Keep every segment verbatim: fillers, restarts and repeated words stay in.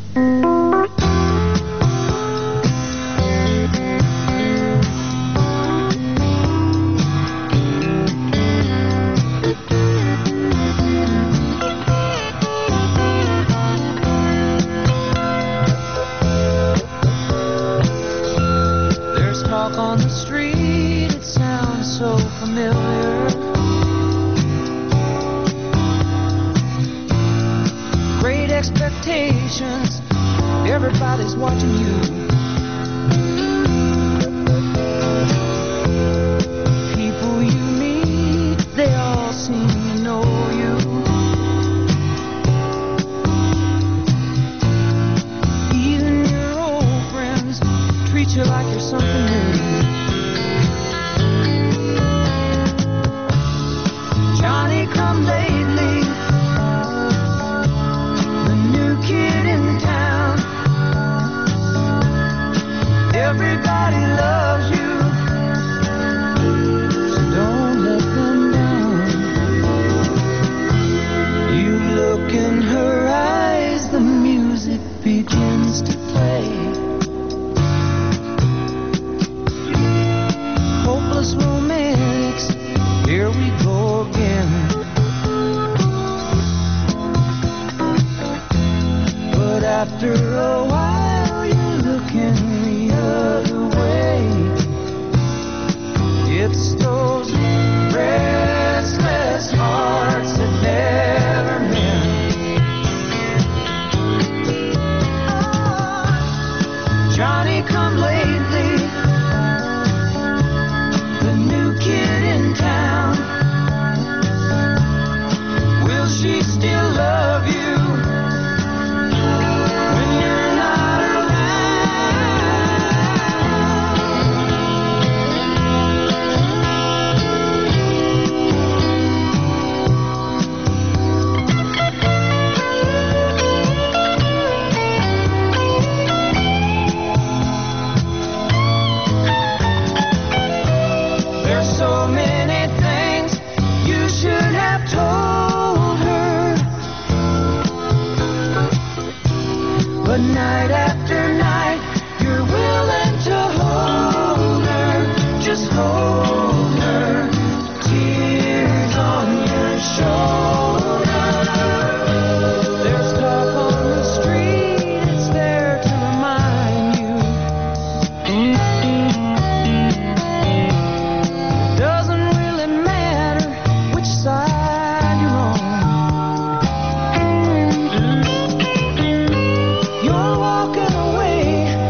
On the street, it sounds so familiar. Great expectations, everybody's watching you. People you meet, they all seem to know you. Even your old friends treat you like you're something new. Johnny come lately, the new kid in town. Everybody loves you, so don't let them down. You look in her eyes, the music begins to play. Hopeless romantics, here we go again. But after a while you're looking the other way. It's those restless hearts that never mend. Oh, Johnny come lately, the new kid in town. Will she still love you when you're not There's so many things you should have told her, but night after night you're willing to hold her, just hold her, tears on your shoulder. There's talk on the street, it's there to remind you. Doesn't really matter which side you're on. You're walking away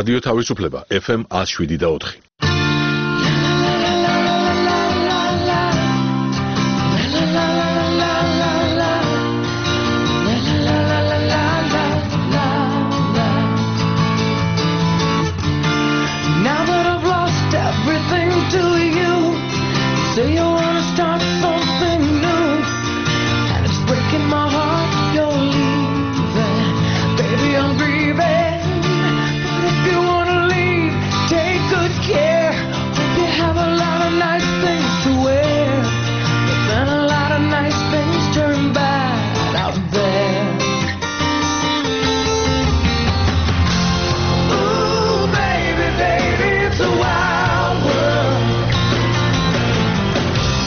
რადიო თავისუფლება ეფ ემ one oh seven და four. Now that I've lost everything to you, say you wanna start something new, and it's breaking my heart you're leaving. Baby, I'm grieving, but if you wanna leave, take good care. Hope you have a lot of nice things to wear, but then a lot of nice things turn bad out there. Ooh, baby, baby, it's a wild world.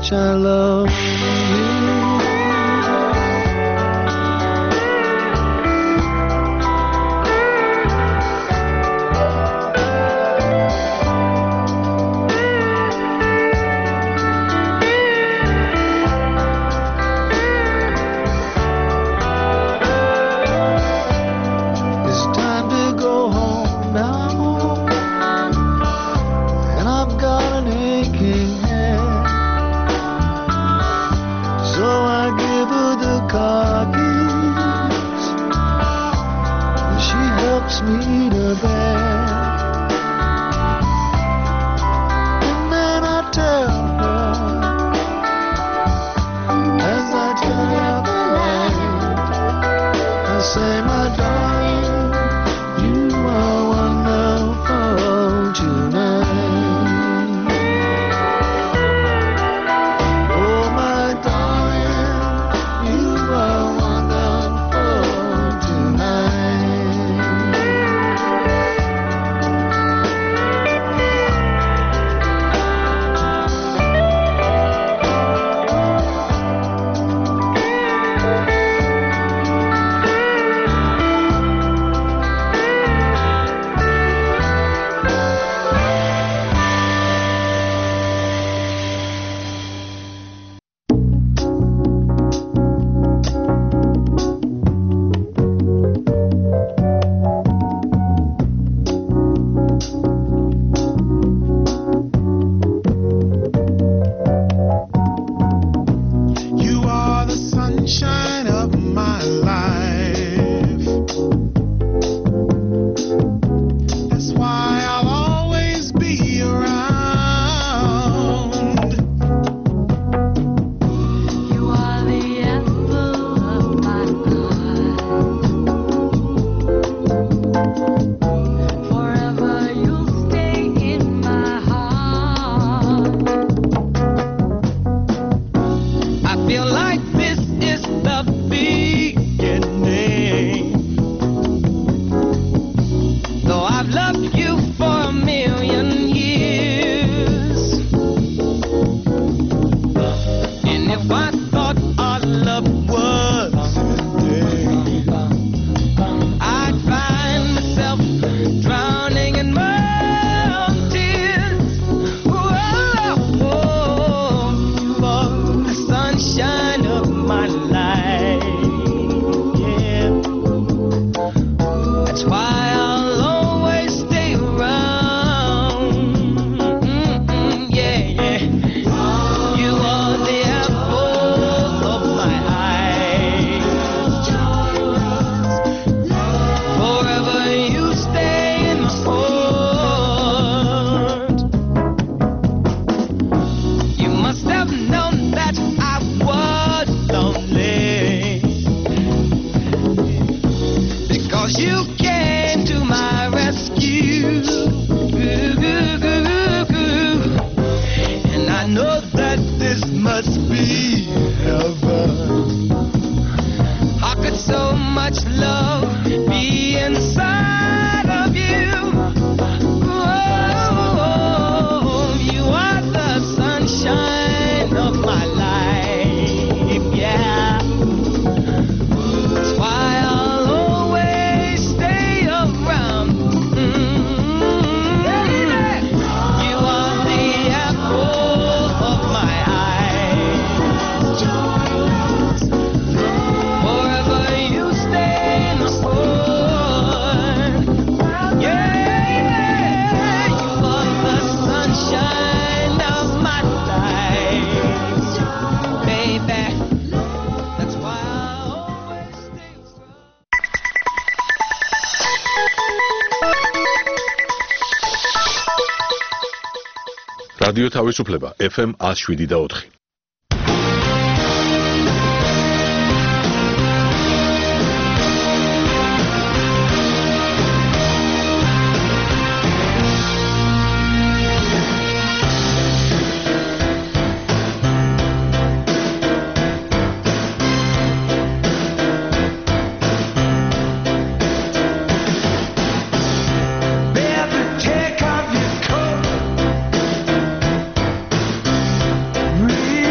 much I love you. Me to bed, and then I tell her as I turn out the light, I say, my darling, you are wonderful tonight. Oh, my darling, you are wonderful tonight. რადიო თავისუფლება ეფ ემ one oh seven და four. Breathe.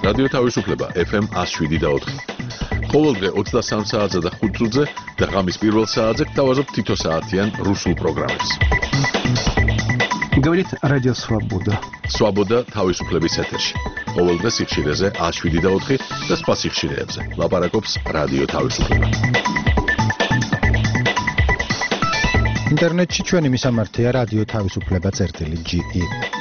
რადიო თავისუფლება ეფ ემ one oh seven და ოთხი. ყოველდღე ოცდასამ საათზე და ხუთ წუთზე და ღამის პირველ საათზე გთავაზობთ თითო საათიან რუსულ პროგრამებს. Говорит Радио Свобода. Свобода თავისუფლების ეთერში. ყოველდღე სიხშირეზე one oh seven და ოთხი და სხვა სიხშირეებზე. ლაპარაკობს რადიო თავისუფლება. ინტერნეტში ჩვენი მისამართია რადიო თავისუფლება წერტილი ჯი ი.